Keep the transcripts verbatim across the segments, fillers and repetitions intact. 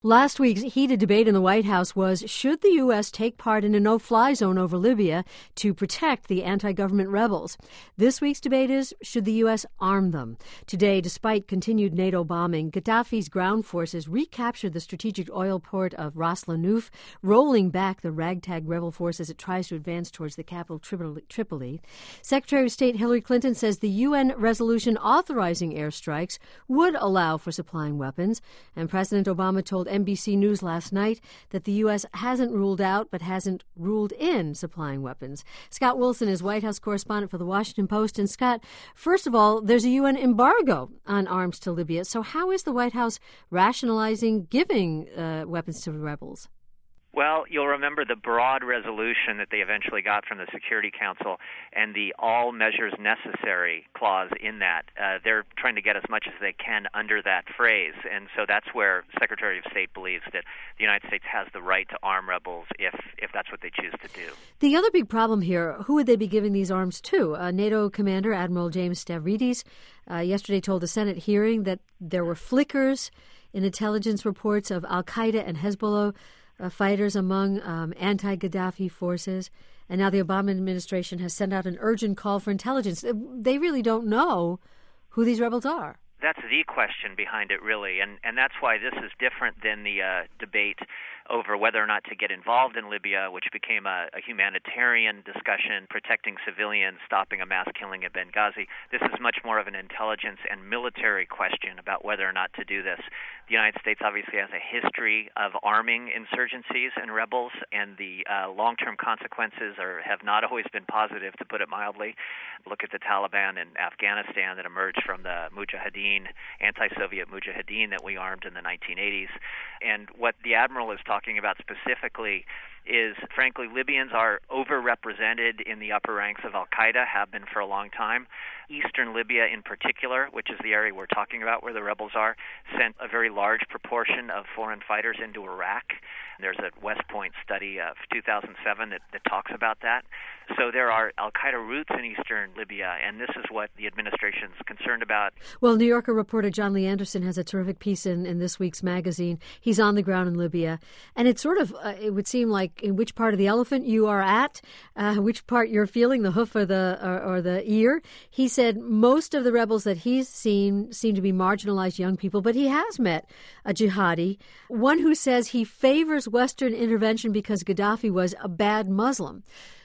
Last week's heated debate in the White House was, should the U S take part in a no-fly zone over Libya to protect the anti-government rebels? This week's debate is, should the U S arm them? Today, despite continued NATO bombing, Gaddafi's ground forces recaptured the strategic oil port of Ras Lanouf, rolling back the ragtag rebel force as it tries to advance towards the capital Tripoli. Secretary of State Hillary Clinton says the U N resolution authorizing airstrikes would allow for supplying weapons, and President Obama told N B C News last night that the U S hasn't ruled out but hasn't ruled in supplying weapons. Scott Wilson is White House correspondent for The Washington Post. And Scott, first of all, there's a U N embargo on arms to Libya. So how is the White House rationalizing giving uh, weapons to the rebels? Well, you'll remember the broad resolution that they eventually got from the Security Council and the all measures necessary clause in that. Uh, they're trying to get as much as they can under that phrase. And so that's where Secretary of State believes that the United States has the right to arm rebels if, if that's what they choose to do. The other big problem here, who would they be giving these arms to? Uh, NATO Commander Admiral James Stavridis uh, yesterday told a Senate hearing that there were flickers in intelligence reports of al-Qaeda and Hezbollah Uh, fighters among um, anti-Gaddafi forces. And now the Obama administration has sent out an urgent call for intelligence. They really don't know who these rebels are. That's the question behind it, really. And, and that's why this is different than the uh, debate over whether or not to get involved in Libya, which became a, a humanitarian discussion, protecting civilians, stopping a mass killing at Benghazi. This is much more of an intelligence and military question about whether or not to do this. The United States obviously has a history of arming insurgencies and rebels, and the uh, long-term consequences are, have not always been positive, to put it mildly. Look at the Taliban in Afghanistan that emerged from the Mujahideen, anti-Soviet Mujahideen that we armed in the nineteen eighties. And what the Admiral is talking about specifically is, frankly, Libyans are overrepresented in the upper ranks of al-Qaeda, have been for a long time. Eastern Libya in particular, which is the area we're talking about where the rebels are, sent a very large proportion of foreign fighters into Iraq. There's a West Point study of two thousand seven that, that talks about that. So there are al-Qaeda roots in eastern Libya, and this is what the administration's concerned about. Well, New Yorker reporter John Lee Anderson has a terrific piece in, in this week's magazine. He's on the ground in Libya, and it's sort of, uh, it would seem like in which part of the elephant you are at, uh, which part you're feeling, the hoof or the, or, or the ear. He said most of the rebels that he's seen seem to be marginalized young people, but he has met a jihadi, one who says he favors Western intervention because Gaddafi was a bad Muslim.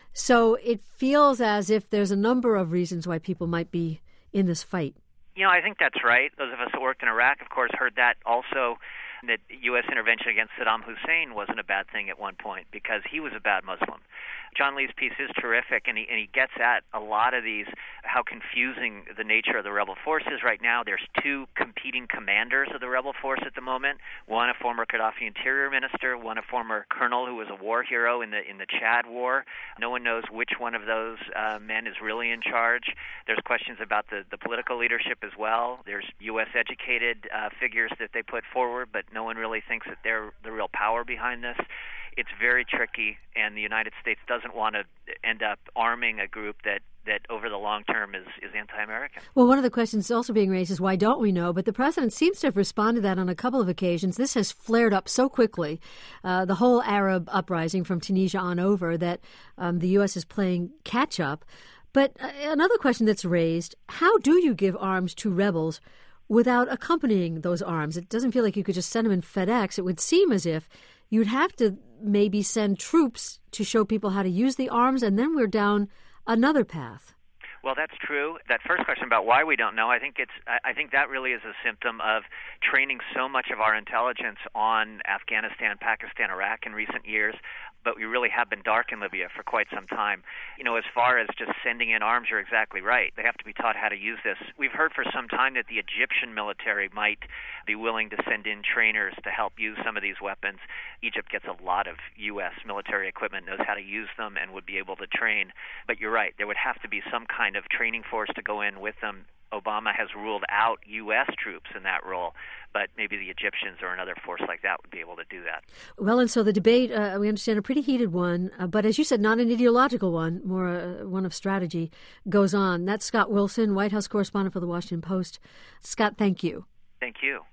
So it feels as if there's a number of reasons why people might be in this fight. You know, I think that's right. Those of us that worked in Iraq, of course, heard that also, that U S intervention against Saddam Hussein wasn't a bad thing at one point because he was a bad Muslim. John Lee's piece is terrific, and he, and he gets at a lot of these, how confusing the nature of the rebel force is right now. There's two competing commanders of the rebel force at the moment, one a former Gaddafi interior minister, one a former colonel who was a war hero in the in the Chad war. No one knows which one of those uh, men is really in charge. There's questions about the, the political leadership as well. There's U S-educated uh, figures that they put forward, but no one really thinks that they're the real power behind this. It's very tricky, and the United States doesn't want to end up arming a group that, that over the long term is, is anti-American. Well, one of the questions also being raised is why don't we know? But the president seems to have responded to that on a couple of occasions. This has flared up so quickly, uh, the whole Arab uprising from Tunisia on over, that um, the U S is playing catch-up. But uh, another question that's raised, how do you give arms to rebels without accompanying those arms? It doesn't feel like you could just send them in FedEx. It would seem as if you'd have to maybe send troops to show people how to use the arms, and then we're down another path. Well, that's true. That first question about why we don't know, I think it's. I think that really is a symptom of training so much of our intelligence on Afghanistan, Pakistan, Iraq in recent years, but we really have been dark in Libya for quite some time. You know, as far as just sending in arms, you're exactly right. They have to be taught how to use this. We've heard for some time that the Egyptian military might be willing to send in trainers to help use some of these weapons. Egypt gets a lot of U S military equipment, knows how to use them, and would be able to train. But you're right, there would have to be some kind of training force to go in with them. Obama has ruled out U S troops in that role, but maybe the Egyptians or another force like that would be able to do that. Well, and so the debate, uh, we understand, a pretty heated one, uh, but as you said, not an ideological one, more uh, one of strategy, goes on. That's Scott Wilson, White House correspondent for The Washington Post. Scott, thank you. Thank you.